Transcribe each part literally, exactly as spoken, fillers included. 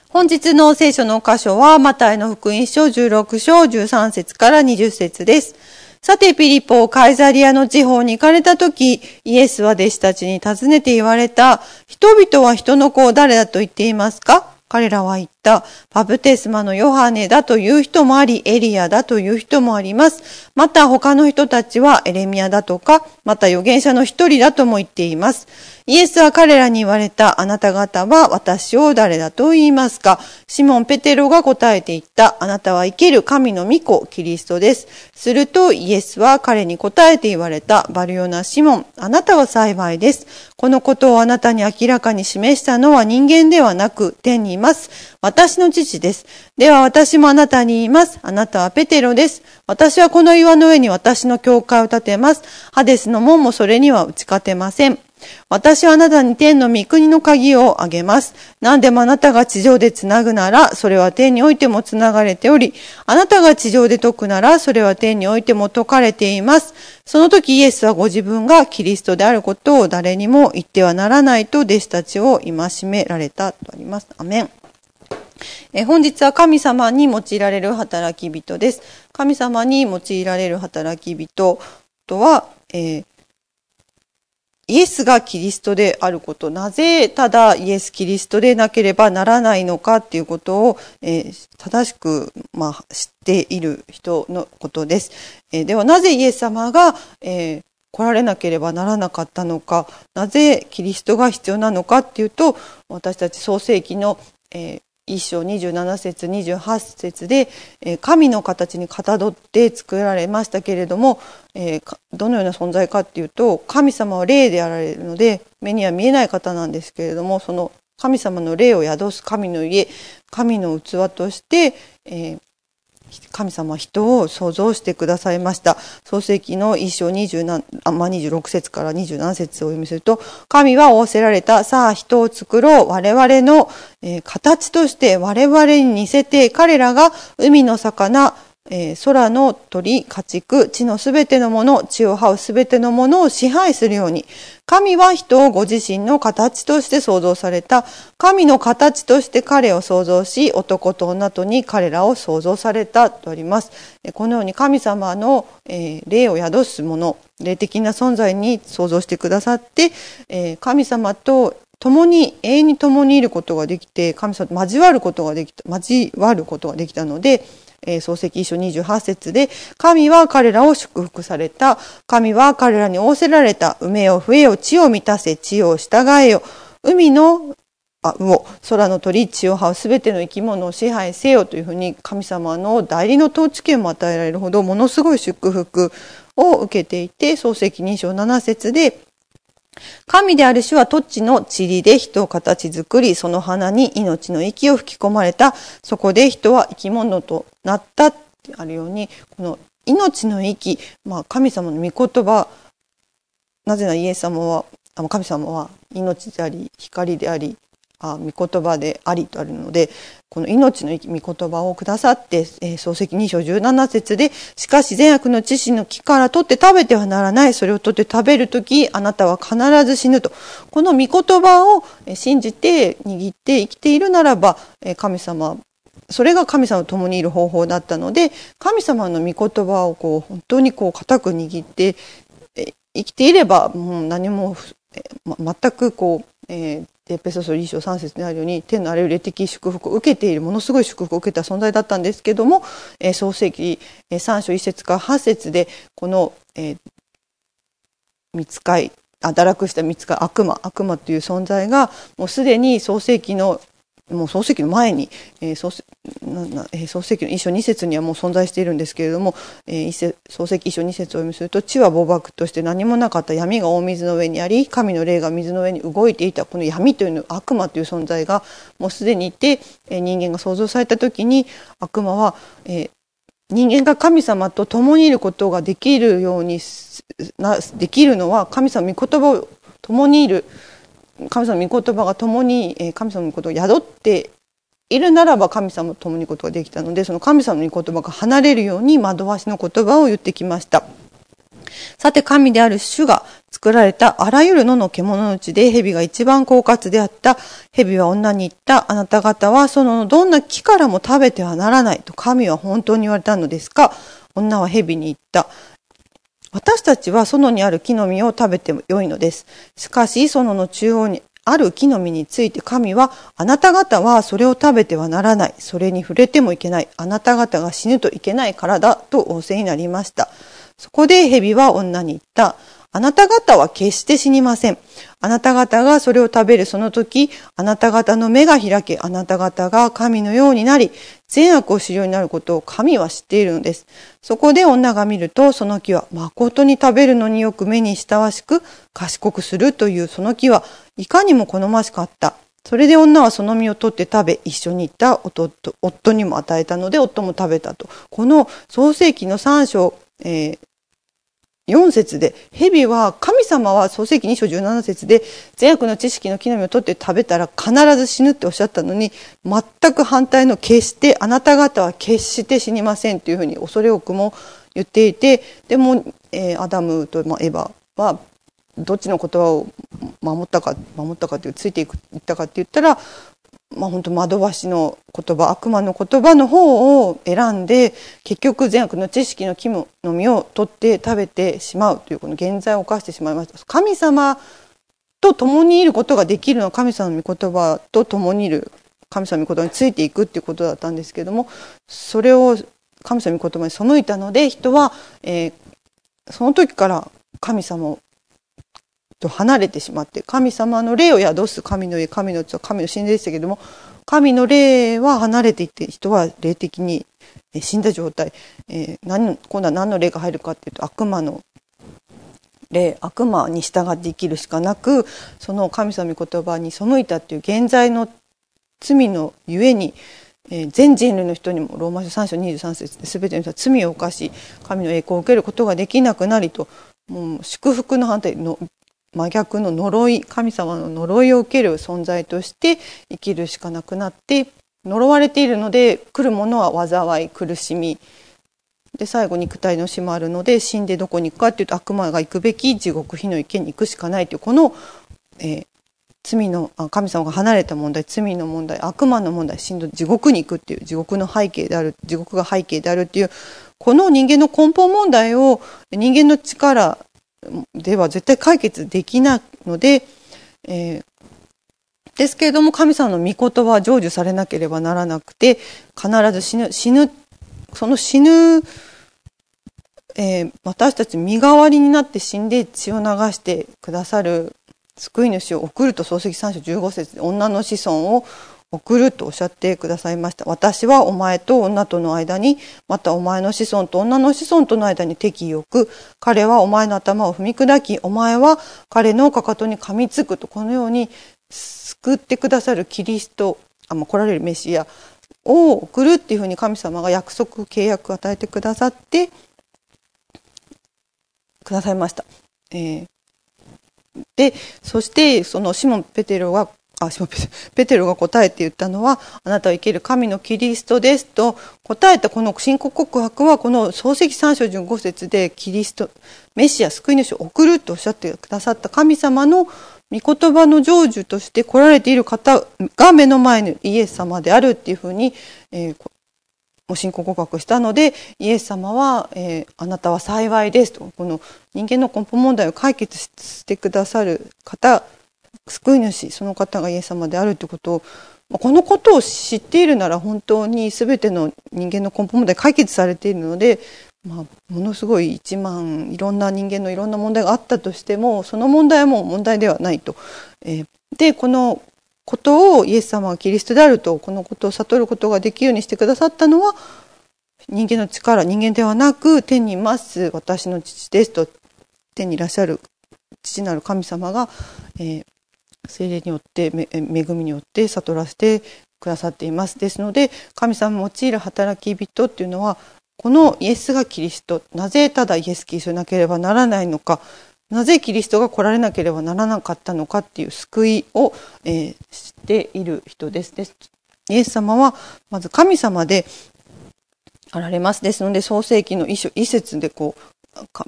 本日の聖書の箇所は、マタイの福音書じゅうろく章じゅうさん節からにじゅう節です。さて、ピリポ、カイザリアの地方に行かれたとき、イエスは弟子たちに尋ねて言われた。人々は人の子を誰だと言っていますか？彼らは言った。バプテスマのヨハネだという人もあり、エリアだという人もあります。また他の人たちはエレミヤだとか、また預言者の一人だとも言っています。イエスは彼らに言われた。あなた方は私を誰だと言いますか？シモン・ペテロが答えて言った。あなたは生ける神の御子、キリストです。するとイエスは彼に答えて言われた。バルヨナ・シモン、あなたは幸いです。このことをあなたに明らかに示したのは人間ではなく、天にいます。私の父です。では私もあなたに言います。あなたはペテロです。私はこの岩の上に私の教会を建てます。ハデスの門もそれには打ち勝てません。私はあなたに天の御国の鍵をあげます。何でもあなたが地上でつなぐなら、それは天においてもつながれており、あなたが地上で解くなら、それは天においても解かれています。その時イエスはご自分がキリストであることを誰にも言ってはならないと弟子たちを戒められたとあります。アメン。え本日は神様に用いられる働き人です。神様に用いられる働き人とは、えーイエスがキリストであること、なぜただイエス・キリストでなければならないのかっていうことを、えー、正しく、まあ、知っている人のことです。えー、ではなぜイエス様が、えー、来られなければならなかったのか、なぜキリストが必要なのかっていうと、私たち創世記の、えー一章にじゅうなな節にじゅうはち節で神の形にかたどって作られましたけれども、どのような存在かっていうと、神様は霊であられるので目には見えない方なんですけれども、その神様の霊を宿す神の家、神の器として神様は人を創造してくださいました。創世記の一章にじゅうなな、まあ、にじゅうろく節からにじゅうなな節をお読みすると、神は仰せられた。さあ人を作ろう。我々の、えー、形として我々に似せて、彼らが海の魚、えー、空の鳥、家畜、地のすべてのもの、地を這うすべてのものを支配するように。神は人をご自身の形として創造された。神の形として彼を創造し、男と女とに彼らを創造されたとあります。このように神様の、えー、霊を宿すもの、霊的な存在に創造してくださって、えー、神様と共に、永遠に共にいることができて、神様と交わることができた、交わることができたので、えー、創世記一章にじゅうはち節で、神は彼らを祝福された。神は彼らに仰せられた。埋めよ、増えよ、地を満たせ、地を従えよ。海のあ魚、空の鳥、地を這うすべての生き物を支配せよというふうに、神様の代理の統治権も与えられるほど、ものすごい祝福を受けていて、創世記に章なな節で、神である主は土地の塵で人を形作り、その花に命の息を吹き込まれた。そこで人は生き物となったってあるように、この命の息、まあ神様の御言葉、なぜならイエス様は、神様は命であり、光であり、あ御言葉でありとあるので、この命の御言葉をくださって、えー、創世記に章じゅうなな節で、しかし善悪の知識の木から取って食べてはならない。それを取って食べるとき、あなたは必ず死ぬと。この御言葉を信じて握って生きているならば、神様、それが神様と共にいる方法だったので、神様の御言葉をこう本当にこう固く握って生きていれば、もう何も、ま、全くこう、えーエペソ書一章三節にあるように、天のあらゆる霊的祝福を受けている、ものすごい祝福を受けた存在だったんですけども、えー、創世記三章一節から八節で、この、えー、御使い、あ、堕落した御使い、悪魔、悪魔という存在が、もうすでに創世記のもう創世記の前に、えー、創世ななえー、創世記の一章二節にはもう存在しているんですけれども、えー、一節創世記一章二節を読みすると、地は暴漠として何もなかった。闇が大水の上にあり、神の霊が水の上に動いていた。この闇というの、悪魔という存在がもうすでにいて、えー、人間が創造された時に悪魔は、えー、人間が神様と共にいることができるようになできるのは、神様の御言葉を共にいる神様の御言葉が共に神様のことを宿っているならば、神様と共にいることができたので、その神様の御言葉が離れるように惑わしの言葉を言ってきました。 さて神である主が作られたあらゆる野の獣のうちで蛇が一番狡猾であった。蛇は女に言った。あなた方はそのどんな木からも食べてはならないと神は本当に言われたのですか。女は蛇に言った。私たちは園にある木の実を食べてもよいのです。しかし園の中央にある木の実について神は、あなた方はそれを食べてはならない。それに触れてもいけない。あなた方が死ぬといけないからだと仰せになりました。そこで蛇は女に言った。あなた方は決して死にません。あなた方がそれを食べるその時、あなた方の目が開け、あなた方が神のようになり、善悪を知るようになることを神は知っているのです。そこで女が見ると、その木は誠に食べるのによく目に親しく賢くするというその木はいかにも好ましかった。それで女はその実を取って食べ、一緒にいた夫、夫にも与えたので、夫も食べたと。この創世記のさん章、えーよん節で、蛇は、神様は創世記に章じゅうなな節で、善悪の知識の木の実を取って食べたら必ず死ぬっておっしゃったのに、全く反対の決して、あなた方は決して死にませんというふうに恐れ多くも言っていて、でも、えー、アダムとエバは、どっちの言葉を守ったか、守ったかという、ついていく、言ったかって言ったら、まあ本当惑わしの言葉、悪魔の言葉の方を選んで、結局善悪の知識の木の実を取って食べてしまうというこの現在を犯してしまいました。神様と共にいることができるのは神様の御言葉と共にいる神様の御言葉についていくっていうことだったんですけれども、それを神様の御言葉に背いたので、人は、えー、その時から神様と離れてしまって、神様の霊を宿す神の家、神の地は神の神でしたけれども、神の霊は離れていって、人は霊的に死んだ状態、えー、何今度は何の霊が入るかっていうと、悪魔の霊、悪魔に従って生きるしかなく、その神様の言葉に背いたっていう現在の罪のゆえに、えー、全人類の人にもローマ書さん章にじゅうさん節で全ての人は罪を犯し、神の栄光を受けることができなくなりと、もう祝福の反対の真逆の呪い、神様の呪いを受ける存在として生きるしかなくなって、呪われているので来るものは災い、苦しみで、最後肉体の死もあるので、死んでどこに行くかっていうと、悪魔が行くべき地獄火の池に行くしかないという、この、えー、罪の神様が離れた問題、罪の問題、悪魔の問題、死んで地獄に行くっていう、地獄の背景である、地獄が背景であるっていう、この人間の根本問題を人間の力では絶対解決できないので、えー、ですけれども神様の御言葉は成就されなければならなくて、必ず死ぬ、死ぬ、その死ぬ、えー、私たち身代わりになって死んで血を流してくださる救い主を送ると創世記さん章じゅうご節で女の子孫を送るとおっしゃってくださいました。私はお前と女との間に、またお前の子孫と女の子孫との間に敵意を置く。彼はお前の頭を踏み砕き、お前は彼のかかとに噛みつくと、このように救ってくださるキリスト、あ、まあ、来られるメシアを送るっていうふうに神様が約束、契約を与えてくださってくださいました。えー、で、そしてそのシモン・ペテロはあ、ペテロが答えて言ったのは、あなたは生ける神のキリストですと答えたこの信仰告白は、この創世記さん章じゅうご節でキリスト、メシア、救い主を送るとおっしゃってくださった神様の御言葉の成就として来られている方が目の前にイエス様であるっていうふうに、えー、信仰告白したので、イエス様は、えー、あなたは幸いですと、この人間の根本問題を解決してくださる方、救い主、その方がイエス様であるということを、このことを知っているなら本当に全ての人間の根本問題解決されているので、まあ、ものすごい一万いろんな人間のいろんな問題があったとしても、その問題はもう問題ではないと。えー、で、このことをイエス様がキリストであると、このことを悟ることができるようにしてくださったのは、人間の力、人間ではなく、天にいます私の父ですと、天にいらっしゃる父なる神様が、えー聖霊によって恵みによって悟らせてくださっています。ですので神様が用いる働き人っていうのは、このイエスがキリスト、なぜただイエスキリストでなければならないのか、なぜキリストが来られなければならなかったのかっていう救いを、えー、知っている人です。ですイエス様はまず神様であられます。ですので創世記の一章一節でこう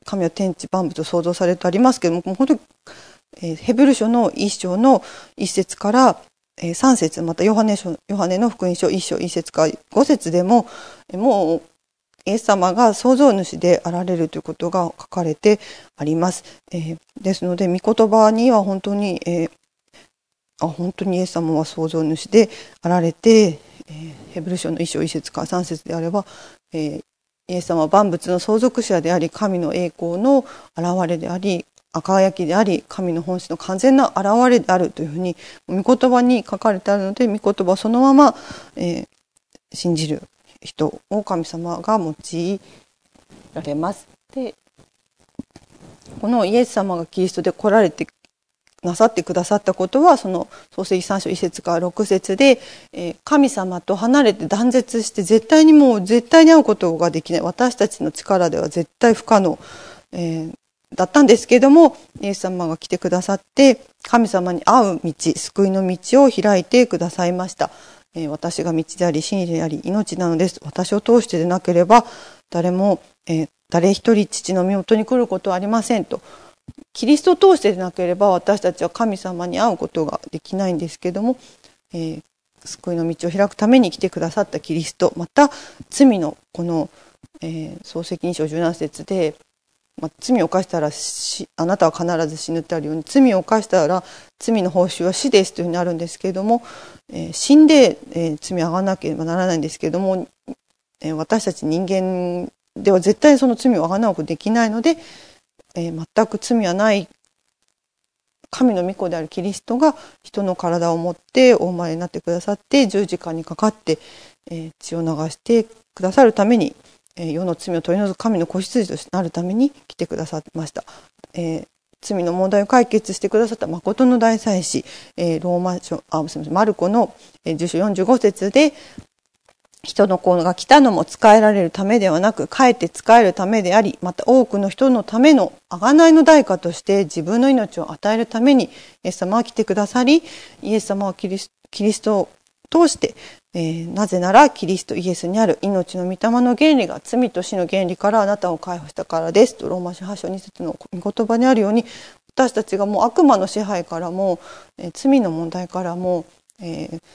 神は天地万物を創造されるとありますけども、もう本当に、えー、ヘブル書の一章の一節から、えー、三節、またヨハネ書、ヨハネの福音書一章一節から五節でも、えー、もうイエス様が創造主であられるということが書かれてあります。えー、ですので、御言葉には本当に、えー、あ本当にイエス様は創造主であられて、えー、ヘブル書の一章一節から三節であれば、えー、イエス様は万物の相続者であり、神の栄光の現れであり、輝きであり、神の本質の完全な現れであるというふうに御言葉に書かれてあるので、御言葉そのまま、えー、信じる人を神様が用いられます。で、このイエス様がキリストで来られてなさってくださったことは、その創世記さん章いち節からろく節で、えー、神様と離れて断絶して絶対にもう絶対に会うことができない、私たちの力では絶対不可能、えーだったんですけれども、イエス様が来てくださって神様に会う道、救いの道を開いてくださいました。えー、私が道であり真理であり命なのです。私を通してでなければ誰も、えー、誰一人父の身元に来ることはありませんと。キリストを通してでなければ私たちは神様に会うことができないんですけれども、えー、救いの道を開くために来てくださったキリスト、また罪のこの、えー、創世記に章じゅうなな節で、まあ、罪を犯したらしあなたは必ず死ぬってあるように、罪を犯したら罪の報酬は死ですというふうになるんですけれども、えー、死んで、えー、罪をあがなければならないんですけれども、えー、私たち人間では絶対にその罪をあがなうことできないので、えー、全く罪はない神の御子であるキリストが人の体を持ってお生まれになってくださって、十字架にかかって、えー、血を流してくださるために、えー、世の罪を取り除く神の子羊となるために来てくださいました。えー、罪の問題を解決してくださった誠の大祭司、えー、ローマ書、あ、すみません、マルコのじゅう章よんじゅうご節で、人の子が来たのも仕えられるためではなく、かえって仕えるためであり、また多くの人のための贖いの代価として自分の命を与えるためにイエス様は来てくださり、イエス様はキリス、キリストを通して、えー、なぜならキリストイエスにある命の御霊の原理が罪と死の原理からあなたを解放したからですと、ローマ書はち章に節の御言葉にあるように、私たちがもう悪魔の支配からも、えー、罪の問題からも、えー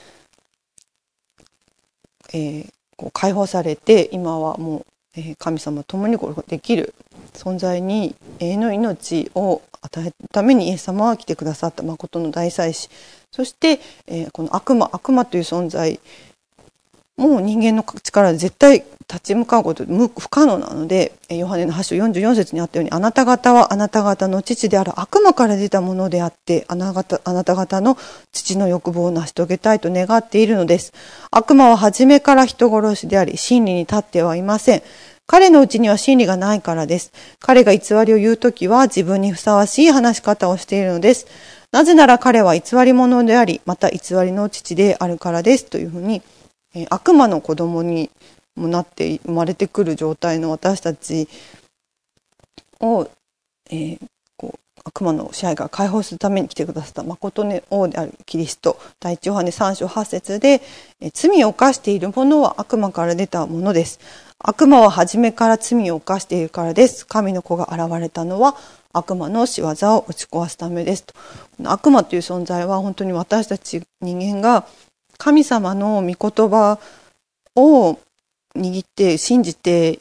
えー、こう解放されて、今はもう、えー、神様と共にこうできる存在に永遠の命を与えるためにイエス様は来てくださった誠の大祭司、そして、えー、この悪魔悪魔という存在もう人間の力で絶対立ち向かうこと不可能なので、ヨハネのはち章よんじゅうよん節にあったように、あなた方はあなた方の父である悪魔から出たものであって、あなたあなた方の父の欲望を成し遂げたいと願っているのです。悪魔は初めから人殺しであり、真理に立ってはいません。彼のうちには真理がないからです。彼が偽りを言うときは自分にふさわしい話し方をしているのです。なぜなら彼は偽り者であり、また偽りの父であるからですというふうに、悪魔の子供にもなって生まれてくる状態の私たちを、えー、こう悪魔の支配から解放するために来てくださった誠の王であるキリスト、第一ヨハネさん章はち節で、え罪を犯しているものは悪魔から出たものです。悪魔は初めから罪を犯しているからです。神の子が現れたのは悪魔の仕業を打ち壊すためですと。悪魔という存在は本当に私たち人間が神様の御言葉を握って信じて、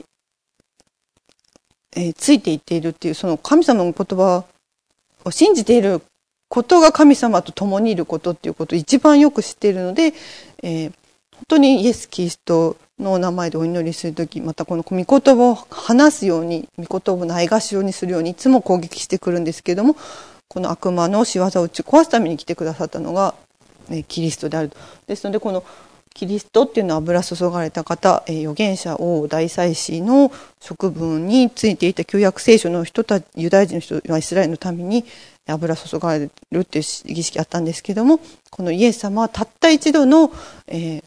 えー、ついていっているっていう、その神様の言葉を信じていることが神様と共にいることっていうことを一番よく知っているので、えー、本当にイエス・キリストのお名前でお祈りするとき、またこの御言葉を話すように、御言葉をないがしろにするようにいつも攻撃してくるんですけれども、この悪魔の仕業を打ち壊すために来てくださったのがキリストであると。ですので、このキリストっていうのは油注がれた方、預言者王大祭司の職分についていた旧約聖書の人たち、ユダヤ人の人はイスラエルのために油注がれるっていう儀式あったんですけども、このイエス様はたった一度の、えー、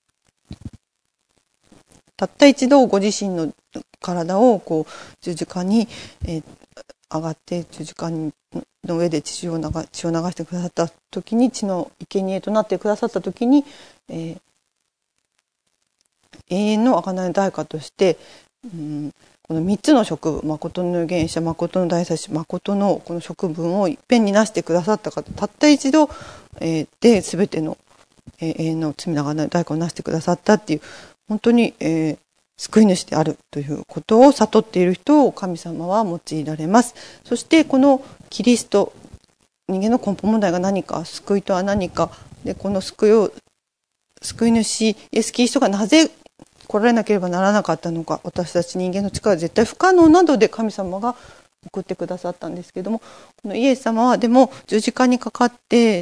たった一度ご自身の体をこう十字架に、えー、上がって十字架にの上で血を流、血を流してくださった時に、血の生贄となってくださった時に、えー、永遠の贖いの代価として、うん、 このみっつの職分、誠の預言者、誠の大祭司、誠のこの職分をいっぺんになしてくださった方、たった一度、えー、で全ての、えー、永遠の罪長の代価をなしてくださったっていう、本当に、えー、救い主であるということを悟っている人を神様は用いられます。そしてこのキリスト、人間の根本問題が何か、救いとは何か、でこの救いを救い主イエス・キリストがなぜ来られなければならなかったのか、私たち人間の力は絶対不可能などで神様が送ってくださったんですけども、このイエス様はでも十字架にかかって、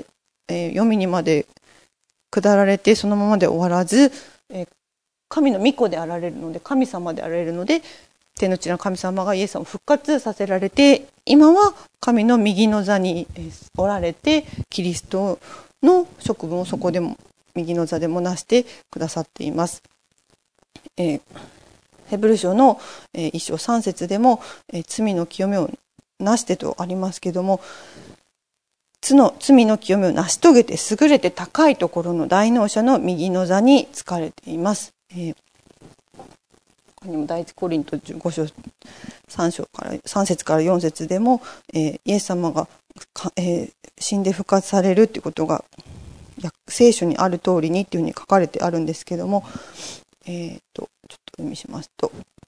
えー、黄泉にまで下られてそのままで終わらず、えー、神の御子であられるので、神様であられるので、天の地の神様がイエス様を復活させられて、今は神の右の座におられて、キリストの職分をそこでも右の座でもなしてくださっています。えー、ヘブル書の、えー、一章三節でも、えー、罪の清めをなしてとありますけども、罪の罪の清めを成し遂げて優れて高いところの大能者の右の座に就かれています。えー、ここにも第一コリントご章さん章からさん節からよん節でも、えー、イエス様が、えー、死んで復活されるということが聖書にある通りにっていうふうに書かれてあるんですけども、えー、とちょっと読みしますと、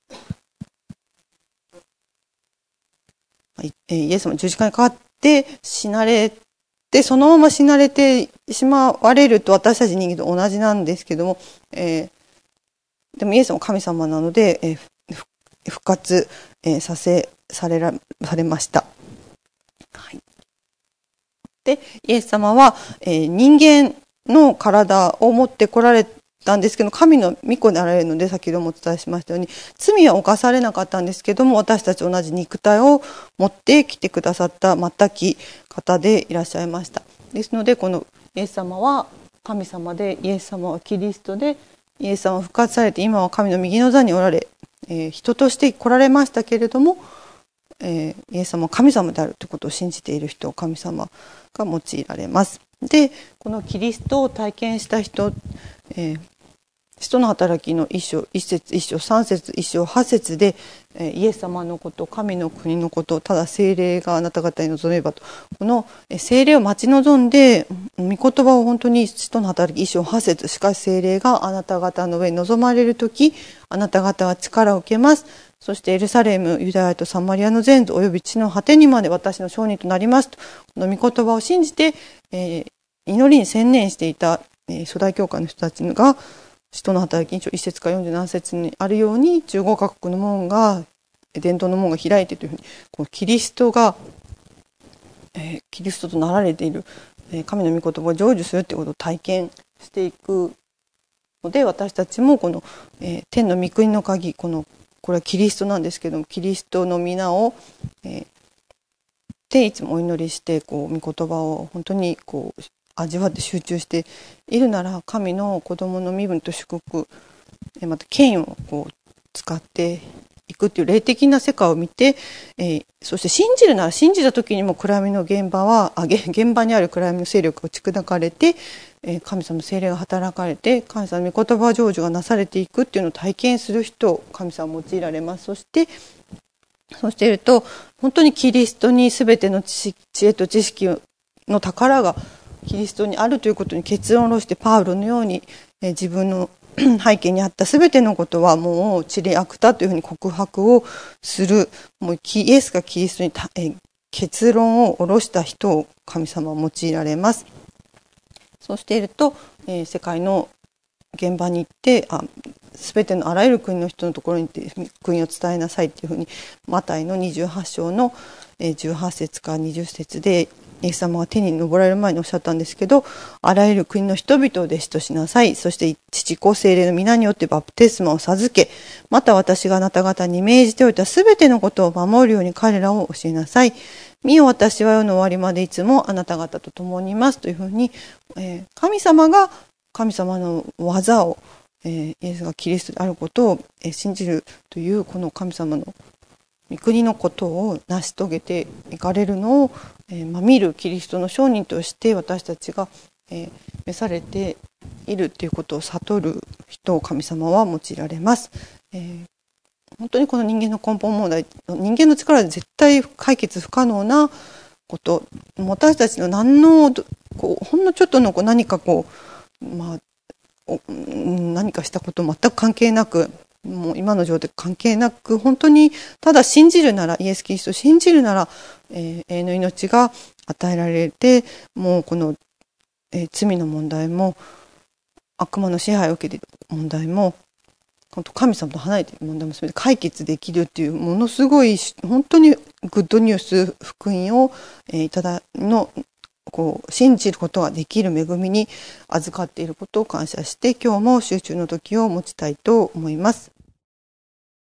イエス様十字架にかかって死なれて、そのまま死なれてしまわれると私たち人間と同じなんですけども、えー、でもイエス様は神様なので、えー、復活、えー、させされらされました。はい、でイエス様は、えー、人間の体を持ってこられたんですけど、神の御子であられるので、先ほどもお伝えしましたように罪は犯されなかったんですけども、私たち同じ肉体を持ってきてくださった全き方でいらっしゃいました。ですのでこのイエス様は神様で、イエス様はキリストで、イエス様は復活されて今は神の右の座におられ、えー、人として来られましたけれども、えー、イエス様は神様であるということを信じている人を神様が用いられます。でこのキリストを体験した人、えー使徒の働きの一章一節一章三節一章八節で、えー、イエス様のこと、神の国のこと、ただ聖霊があなた方に望めばと、この聖霊を待ち望んで、御言葉を本当に使徒の働き一章八節、しかし聖霊があなた方の上に望まれるとき、あなた方は力を受けます。そしてエルサレム、ユダヤとサマリアの全土および地の果てにまで私の証人となりますと、この御言葉を信じて、えー、祈りに専念していた、えー、初代教会の人たちが、使徒の働きに章いち節からよんじゅうなな節にあるように、じゅうごカ国の門が、伝統の門が開いてというふうに、このキリストが、えー、キリストとなられている、えー、神の御言葉を成就するということを体験していくので、私たちもこの、えー、天の御国の鍵、このこれはキリストなんですけども、キリストの皆を、えー、でいつもお祈りして、こう御言葉を本当にこう味わって集中しているなら、神の子供の身分と祝福、また権威をこう使っていくっていう霊的な世界を見て、えー、そして信じるなら信じた時にも暗闇の現場はあ現場にある暗闇の勢力が打ち砕かれて、えー、神様の聖霊が働かれて、神様の御言葉成就がなされていくっていうのを体験する人を神様は用いられます。そしてそうしていると本当にキリストに全ての知恵と知識の宝がキリストにあるということに結論を下ろして、パウロのように、えー、自分の背景にあったすべてのことはもう塵悪だというふうに告白をする、もうイエスがキリストにた、えー、結論を下ろした人を神様は用いられます。そうしていると、えー、世界の現場に行ってすべてのあらゆる国の人のところに行って国を伝えなさいというふうに、マタイのにじゅうはち章のじゅうはち節からにじゅう節でイエス様が天に昇られる前におっしゃったんですけど、あらゆる国の人々を弟子としなさい。そして父子聖霊の皆によってバプテスマを授け、また私があなた方に命じておいたすべてのことを守るように彼らを教えなさい。見よ、私は世の終わりまでいつもあなた方と共にいますというふうに、えー、神様が神様の技を、えー、イエスがキリストであることを、えー、信じるというこの神様の御国のことを成し遂げていかれるのを、えーまあ、見るキリストの証人として私たちが、えー、召されているということを悟る人を神様は用いられます。えー本当にこの人間の根本問題、人間の力で絶対解決不可能なこと、私たちの何のこうほんのちょっとのこう何かこう、まあ、何かしたこと全く関係なく、もう今の状態関係なく、本当にただ信じるなら、イエス・キリストを信じるなら、えー、永遠の命が与えられて、もうこの、えー、罪の問題も悪魔の支配を受けている問題も、本当神様と離れている問題も全て解決できるっていう、ものすごい本当にグッドニュース、福音を、えー、いただのこう信じることができる恵みに預かっていることを感謝して、今日も集中の時を持ちたいと思います。